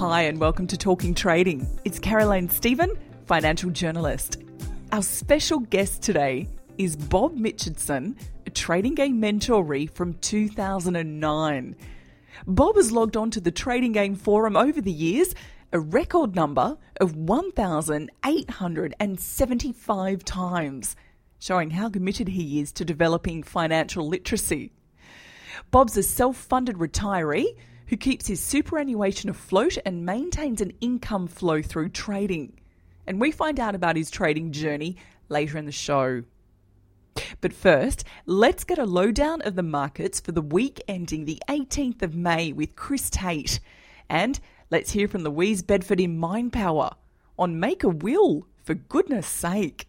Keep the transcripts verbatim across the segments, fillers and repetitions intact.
Hi and welcome to Talking Trading. It's Caroline Stephen, financial journalist. Our special guest today is Bob Mitchison, a trading game mentoree from two thousand nine. Bob has logged on to the Trading Game Forum over the years, a record number of one thousand eight hundred seventy-five times, showing how committed he is to developing financial literacy. Bob's a self-funded retiree who keeps his superannuation afloat and maintains an income flow through trading. And we find out about his trading journey later in the show. But first, let's get a lowdown of the markets for the week ending the eighteenth of May with Chris Tate. And let's hear from Louise Bedford in Mindpower on Make a Will, for goodness sake.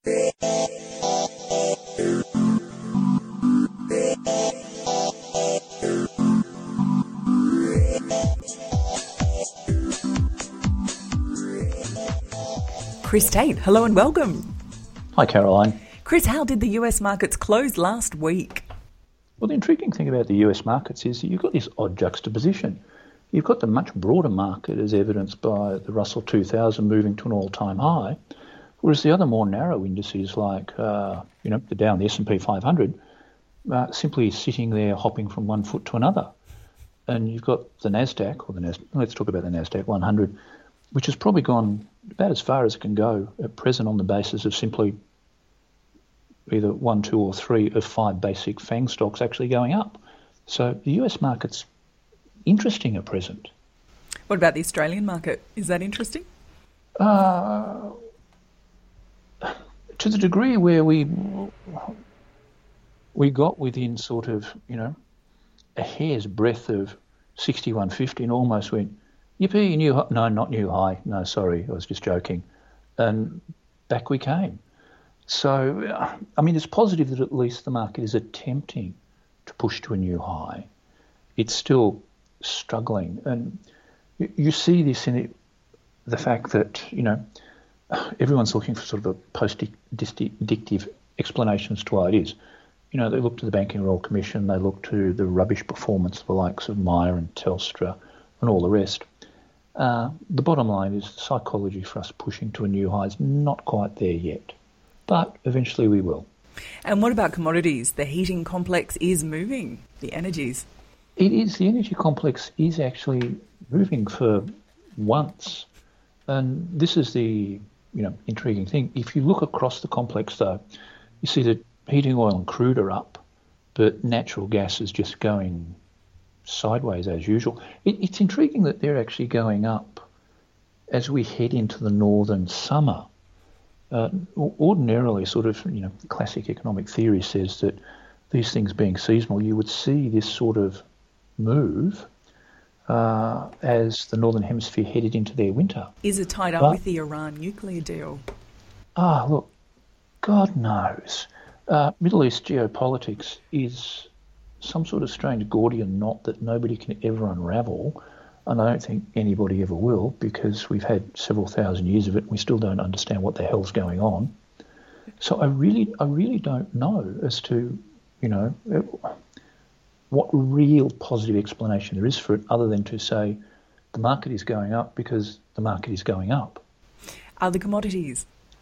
Chris Tate, hello and welcome. Hi, Caroline. Chris, how did the U S markets close last week? Well, the intriguing thing about the U S markets is that you've got this odd juxtaposition. You've got the much broader market as evidenced by the Russell two thousand moving to an all-time high, whereas the other more narrow indices like, uh, you know, the Dow and the S and P five hundred uh, simply sitting there hopping from one foot to another. And you've got the NASDAQ, or the Nas- let's talk about the NASDAQ one hundred, which has probably gone about as far as it can go at present on the basis of simply either one, two or three of five basic FANG stocks actually going up. So the U S market's interesting at present. What about the Australian market? Is that interesting? Uh, to the degree where we we got within sort of, you know, a hair's breadth of sixty-one fifty and almost went, yippee, new high. No, not new high. No, sorry, I was just joking. And back we came. So, I mean, it's positive that at least the market is attempting to push to a new high. It's still struggling. And you, you see this in it, the fact that, you know, everyone's looking for sort of a post-dictive explanation as to why it is. You know, they look to the Banking Royal Commission, they look to the rubbish performance of the likes of Myer and Telstra and all the rest. Uh, the bottom line is the psychology for us pushing to a new high is not quite there yet, but eventually we will. And what about commodities? The heating complex is moving, the energies. It is. The energy complex is actually moving for once. And this is the, you know, intriguing thing. If you look across the complex, though, you see that heating oil and crude are up, but natural gas is just going sideways as usual. It, it's intriguing that they're actually going up as we head into the northern summer. Uh, ordinarily, sort of, you know, classic economic theory says that these things being seasonal, you would see this sort of move uh, as the northern hemisphere headed into their winter. Is it tied up but, with the Iran nuclear deal? Ah, look, God knows. Uh, Middle East geopolitics is some sort of strange Gordian knot that nobody can ever unravel, and I don't think anybody ever will, because we've had several thousand years of it and we still don't understand what the hell's going on. So I really, I really don't know as to, you know, what real positive explanation there is for it other than to say the market is going up because the market is going up. Other commodities?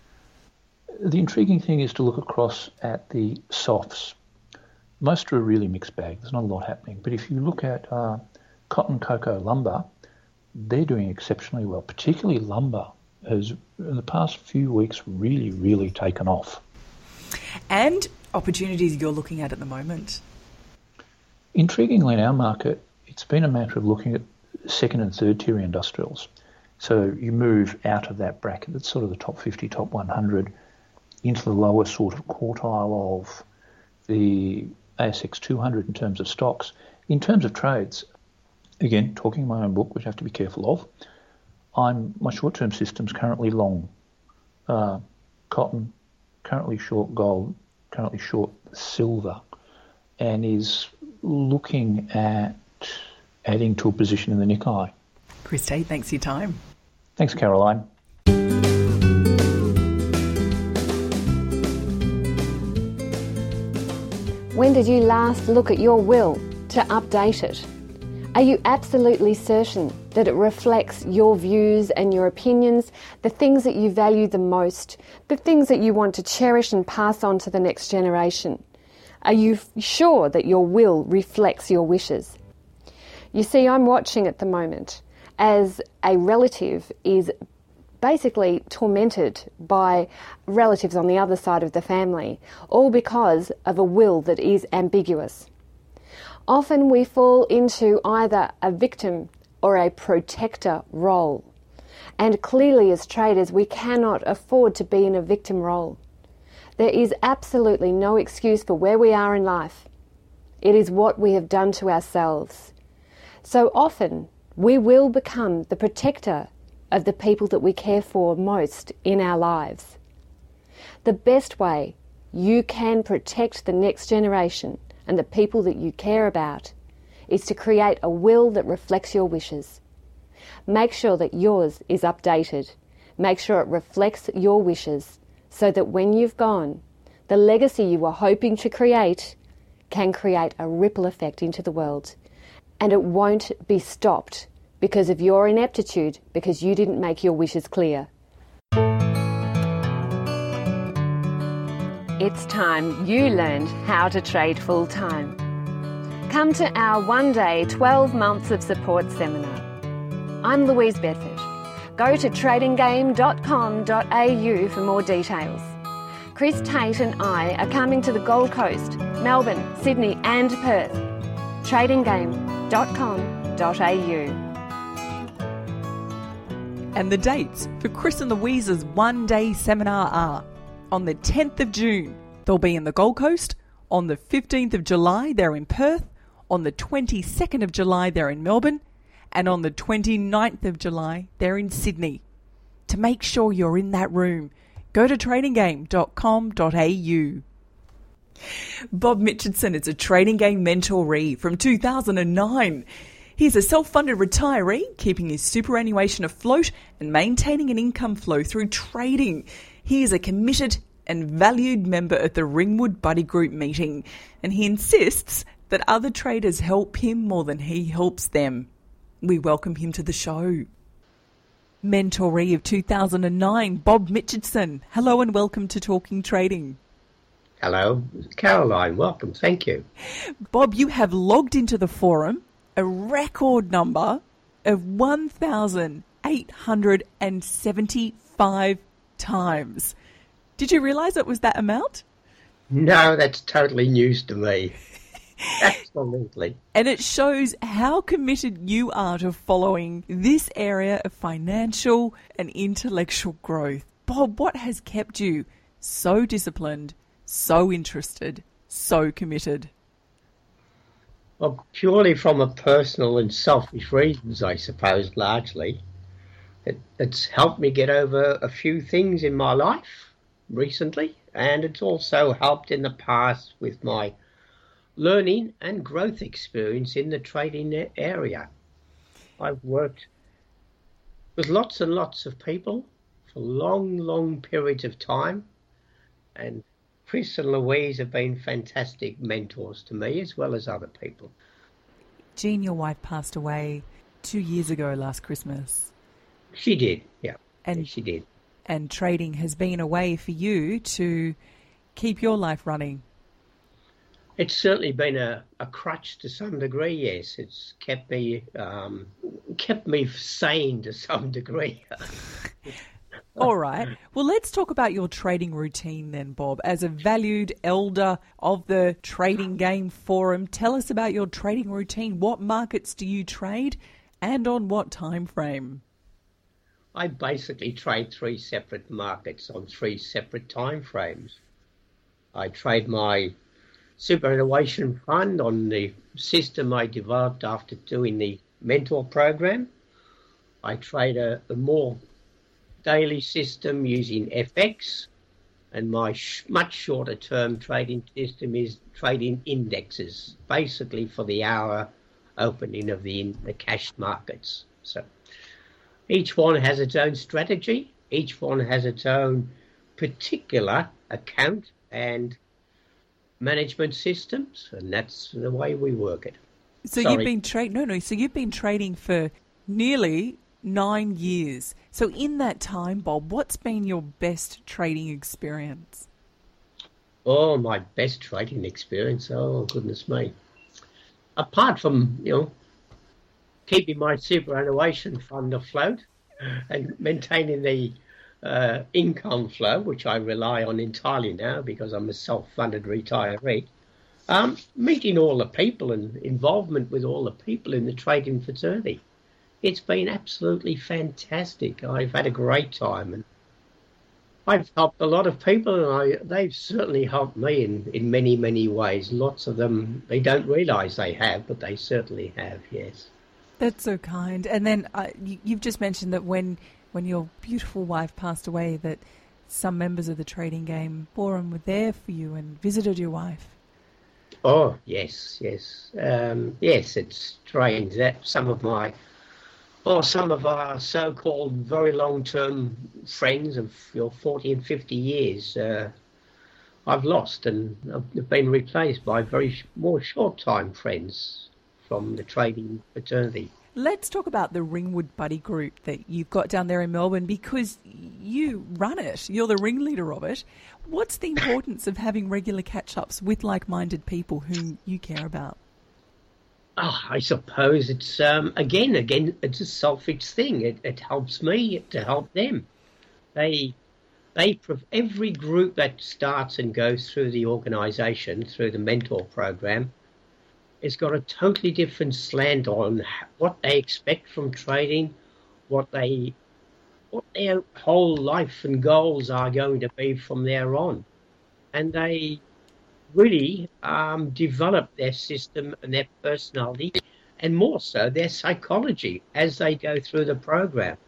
The intriguing thing is to look across at the softs. Most are a really mixed bag. There's not a lot happening. But if you look at uh, cotton, cocoa, lumber, they're doing exceptionally well. Particularly lumber has, in the past few weeks, really, really taken off. And opportunities you're looking at at the moment? Intriguingly, in our market, it's been a matter of looking at second and third tier industrials. So you move out of that bracket, that's sort of the top fifty, top one hundred, into the lower sort of quartile of the A S X two hundred in terms of stocks. In terms of trades, again, talking my own book, which I have to be careful of, I'm my short-term system's currently long uh, cotton, currently short gold, currently short silver, and is looking at adding to a position in the Nikkei. Chris Tate, thanks for your time. Thanks, Caroline. When did you last look at your will to update it? Are you absolutely certain that it reflects your views and your opinions, the things that you value the most, the things that you want to cherish and pass on to the next generation? Are you sure that your will reflects your wishes? You see, I'm watching at the moment as a relative is basically tormented by relatives on the other side of the family, all because of a will that is ambiguous. Often we fall into either a victim or a protector role. And clearly as traders, we cannot afford to be in a victim role. There is absolutely no excuse for where we are in life. It is what we have done to ourselves. So often we will become the protector of the people that we care for most in our lives. The best way you can protect the next generation and the people that you care about is to create a will that reflects your wishes. Make sure that yours is updated. Make sure it reflects your wishes so that when you've gone, the legacy you were hoping to create can create a ripple effect into the world. And it won't be stopped because of your ineptitude, because you didn't make your wishes clear. It's time you learned how to trade full-time. Come to our one-day, twelve months of support seminar. I'm Louise Bedford. Go to trading game dot com dot a u for more details. Chris Tate and I are coming to the Gold Coast, Melbourne, Sydney and Perth. trading game dot com dot a u. And the dates for Chris and Louise's one-day seminar are: on the tenth of June, they'll be in the Gold Coast. On the fifteenth of July, they're in Perth. On the twenty-second of July, they're in Melbourne. And on the twenty-ninth of July, they're in Sydney. To make sure you're in that room, go to trading game dot com dot a u. Bob Mitchedson is a Trading Game mentoree from two thousand nine. He's a self-funded retiree, keeping his superannuation afloat and maintaining an income flow through trading. He is a committed and valued member of the Ringwood Buddy Group meeting, and he insists that other traders help him more than he helps them. We welcome him to the show. Mentoree of two thousand nine, Bob Mitchedson. Hello and welcome to Talking Trading. Hello, Caroline. Welcome. Thank you. Bob, you have logged into the forum a record number of one thousand eight hundred seventy-five times. Did you realise it was that amount? No, that's totally news to me. Absolutely. And it shows how committed you are to following this area of financial and intellectual growth. Bob, what has kept you so disciplined, so interested, so committed? Well, purely from a personal and selfish reasons, I suppose, largely. It, it's helped me get over a few things in my life recently, and it's also helped in the past with my learning and growth experience in the trading area. I've worked with lots and lots of people for long, long periods of time, and Chris and Louise have been fantastic mentors to me as well as other people. Jean, your wife, passed away two years ago last Christmas. She did, yeah. And yeah, she did. And trading has been a way for you to keep your life running. It's certainly been a, a crutch to some degree, yes. It's kept me um, kept me sane to some degree. All right. Well, let's talk about your trading routine then, Bob. As a valued elder of the Trading Game Forum, tell us about your trading routine. What markets do you trade and on what time frame? I basically trade three separate markets on three separate time frames. I trade my superannuation fund on the system I developed after doing the mentor program. I trade a, a more daily system using F X, and my sh- much shorter term trading system is trading indexes, basically for the hour opening of the, in, the cash markets. So each one has its own strategy, each one has its own particular account and management systems, and that's the way we work it. So Sorry. you've been tra- no, no. So you've been trading for nearly nine years. So in that time, Bob, what's been your best trading experience? Oh, my best trading experience. Oh, goodness me. Apart from, you know, keeping my superannuation fund afloat and maintaining the uh, income flow, which I rely on entirely now because I'm a self-funded retiree, um, meeting all the people and involvement with all the people in the trading fraternity. It's been absolutely fantastic. I've had a great time, and I've helped a lot of people, and I, they've certainly helped me in, in many, many ways. Lots of them, they don't realise they have, but they certainly have, yes. That's so kind. And then uh, you, you've just mentioned that when, when your beautiful wife passed away, that some members of the Trading Game Forum were there for you and visited your wife. Oh, yes, yes. Um, yes, it's strange that some of my... Well, some of our so-called very long-term friends of you know, forty and fifty years, uh, I've lost and have been replaced by very sh- more short-time friends from the trading fraternity. Let's talk about the Ringwood Buddy Group that you've got down there in Melbourne, because you run it. You're the ringleader of it. What's the importance of having regular catch-ups with like-minded people whom you care about? Oh, I suppose it's, um, again, again, it's a selfish thing. It, it helps me to help them. They, they, every group that starts and goes through the organisation, through the mentor program, has got a totally different slant on what they expect from trading, what they, what their whole life and goals are going to be from there on. And they really um, develop their system and their personality, and more so their psychology as they go through the program.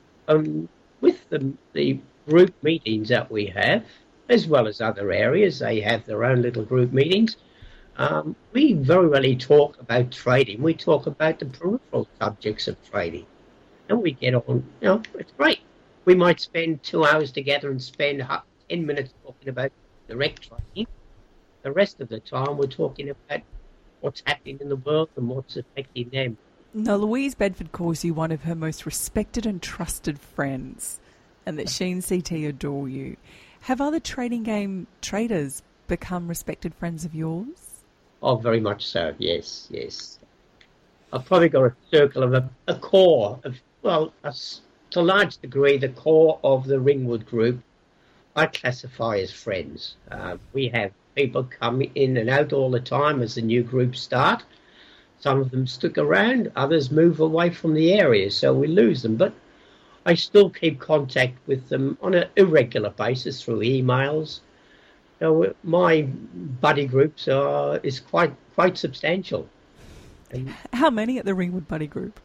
Um, with the, the group meetings that we have, as well as other areas, they have their own little group meetings. Um, we very rarely talk about trading. We talk about the peripheral subjects of trading, and we get on. You know, it's great. We might spend two hours together and spend ten minutes talking about direct trading. The rest of the time, we're talking about what's happening in the world and what's affecting them. Now, Louise Bedford calls you one of her most respected and trusted friends, and that she and C T adore you. Have other trading game traders become respected friends of yours? Oh, very much so, yes, yes. I've probably got a circle of a, a core of, well, a, to a large degree, the core of the Ringwood group I classify as friends. Uh, we have people come in and out all the time as the new groups start. Some of them stick around, others move away from the area, so we lose them. But I still keep contact with them on an irregular basis through emails. You know, my buddy groups are is quite quite substantial. And how many at the Ringwood Buddy Group?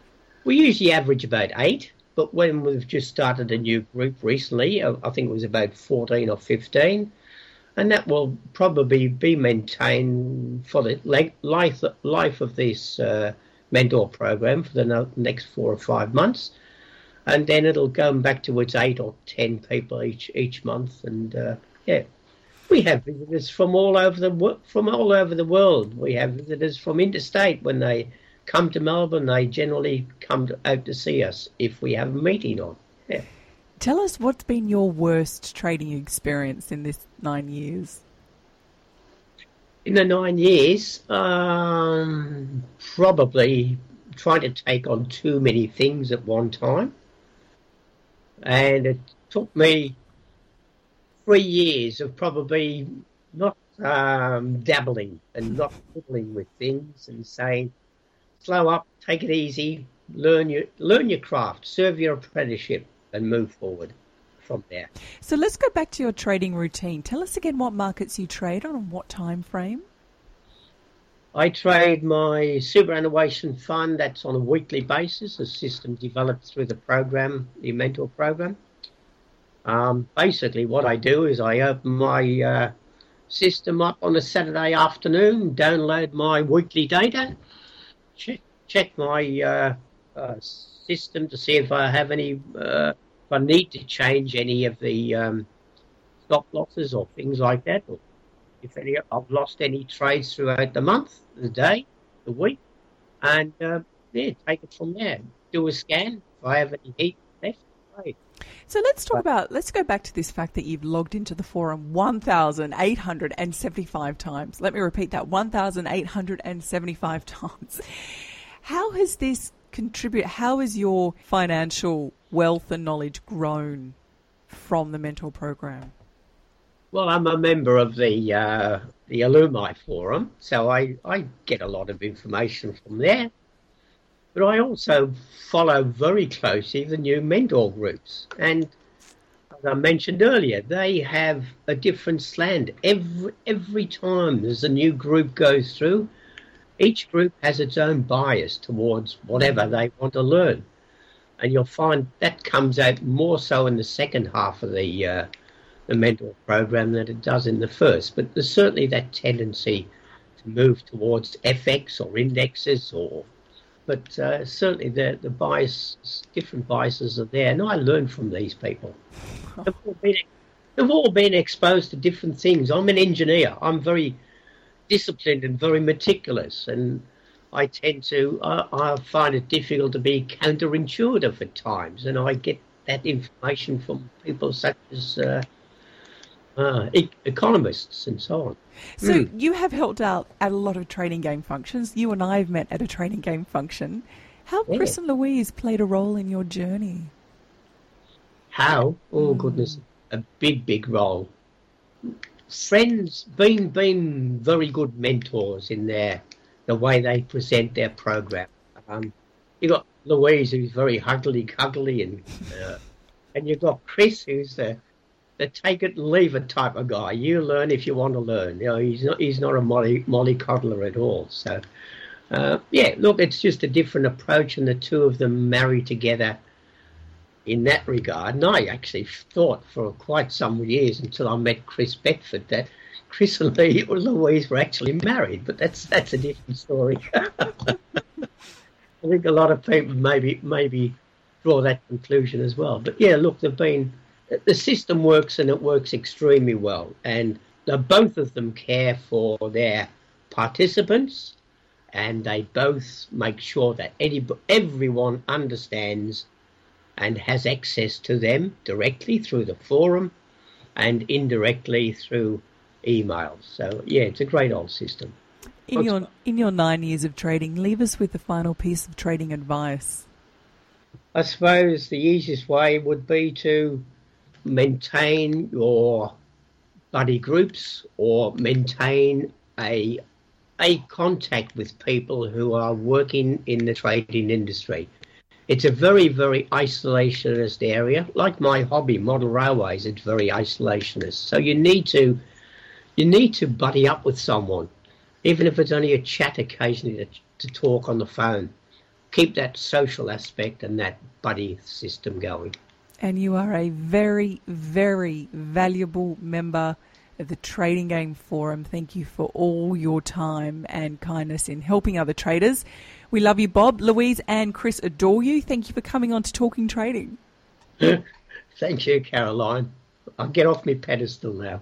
We usually average about eight, but when we've just started a new group recently, I think it was about fourteen or fifteen. And that will probably be maintained for the life, life of this uh, mentor program for the next four or five months. And then it'll go back to its eight or ten people each each month. And, uh, yeah, we have visitors from all over the from all over the world. We have visitors from interstate. When they come to Melbourne, they generally come to, out to see us if we have a meeting on. Yeah. Tell us what's been your worst trading experience in this nine years. In the nine years, um, probably trying to take on too many things at one time. And it took me three years of probably not um, dabbling and not fiddling with things and saying, slow up, take it easy, learn your, learn your craft, serve your apprenticeship, and move forward from there. So let's go back to your trading routine. Tell us again what markets you trade on and what time frame. I trade my superannuation fund. That's on a weekly basis, a system developed through the program, the mentor program. Um, basically what I do is I open my uh, system up on a Saturday afternoon, download my weekly data, check, check my uh, uh, system to see if I have any, uh, if I need to change any of the um, stop losses or things like that, or if any I've lost any trades throughout the month, the day. the week, and uh, yeah, take it from there. Do a scan. If I have any heat left, great. So let's talk about, let's go back to this fact that you've logged into the forum one thousand eight hundred seventy-five times. Let me repeat that, one thousand eight hundred seventy-five times. How has this contributed, how has your financial wealth and knowledge grown from the Mentor program? Well, I'm a member of the uh, the Alumni Forum, so I, I get a lot of information from there. But I also follow very closely the new mentor groups. And as I mentioned earlier, they have a different slant. Every, every time there's a new group goes through, each group has its own bias towards whatever they want to learn. And you'll find that comes out more so in the second half of the, uh, the mentor program than it does in the first. But there's certainly that tendency to move towards F X or indexes or... But uh, certainly the, the bias, different biases are there, and I learn from these people. They've all, been, they've all been exposed to different things. I'm an engineer. I'm very disciplined and very meticulous, and I tend to, uh, I find it difficult to be counterintuitive at times, and I get that information from people such as uh, uh, e- economists and so on. So mm. you have helped out at a lot of training game functions. You and I have met at a training game function. How yeah. Chris and Louise played a role in your journey? How? Oh, mm. goodness, a big, big role. Friends, being, being very good mentors in their, the way they present their program. Um, you got Louise, who's very huggly, cuddly, and uh, and you've got Chris, who's the the take it and leave it type of guy. You learn if you want to learn. You know, he's not he's not a molly mollycoddler at all. So, uh, yeah, look, it's just a different approach, and the two of them marry together in that regard. And I actually thought for quite some years until I met Chris Beckford that Chris and Louise were actually married, but that's that's a different story. I think a lot of people maybe maybe draw that conclusion as well. But yeah, look, they've been. The system works, and it works extremely well. And the, both of them care for their participants, and they both make sure that any, everyone understands and has access to them directly through the forum and indirectly through emails. So, yeah, it's a great old system. In your, in your nine years of trading, leave us with the final piece of trading advice. I suppose the easiest way would be to maintain your buddy groups or maintain a a contact with people who are working in the trading industry. It's a very, very isolationist area. Like my hobby, model railways, it's very isolationist. So you need to you need to buddy up with someone, even if it's only a chat occasionally to, to talk on the phone. Keep that social aspect and that buddy system going. And you are a very, very valuable member of the Trading Game Forum. Thank you for all your time and kindness in helping other traders. We love you, Bob. Louise and Chris adore you. Thank you for coming on to Talking Trading. Thank you, Caroline. I'll get off my pedestal now.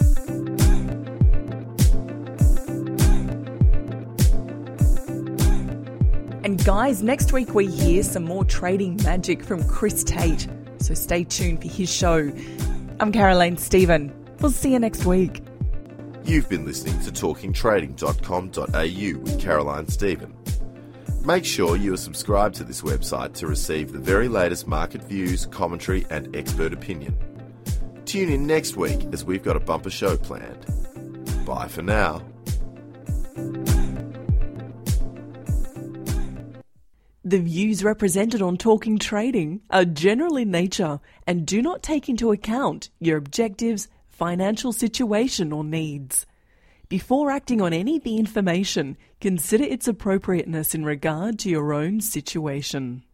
And guys, next week we hear some more trading magic from Chris Tate. So stay tuned for his show. I'm Caroline Stephen. We'll see you next week. You've been listening to talking trading dot com dot a u with Caroline Stephen. Make sure you are subscribed to this website to receive the very latest market views, commentary and expert opinion. Tune in next week as we've got a bumper show planned. Bye for now. The views represented on Talking Trading are general in nature and do not take into account your objectives, financial situation or needs. Before acting on any of the information, consider its appropriateness in regard to your own situation.